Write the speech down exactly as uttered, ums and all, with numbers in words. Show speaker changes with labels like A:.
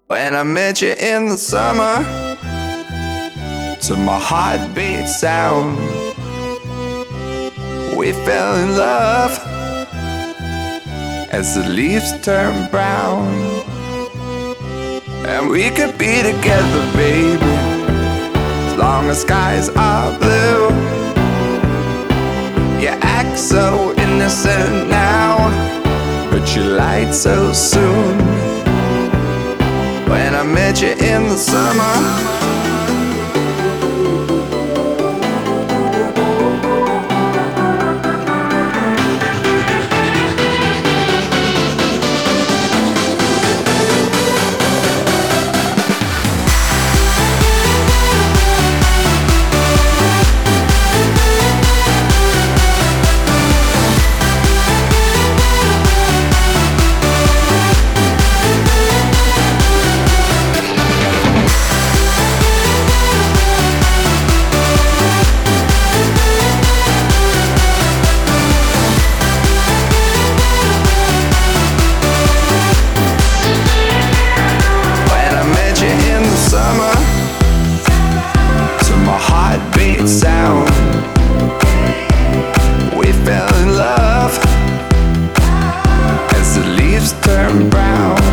A: When I met you in the summer, to my heartbeat sound, we fell in love as the leaves turn brown. And we could be together, baby, as long as skies are blue. You act so innocent now, but you lied so soon. When I met you in the summer, heartbeat sound, we fell in love as the leaves turn brown.